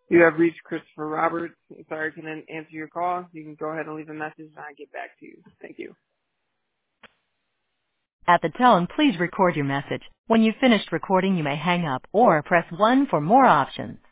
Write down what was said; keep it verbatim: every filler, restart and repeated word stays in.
You have reached Christopher Roberts. Sorry I couldn't answer your call. You can go ahead and leave a message and I'll get back to you. Thank you. At the tone, please record your message. When you've finished recording, you may hang up or press one for more options.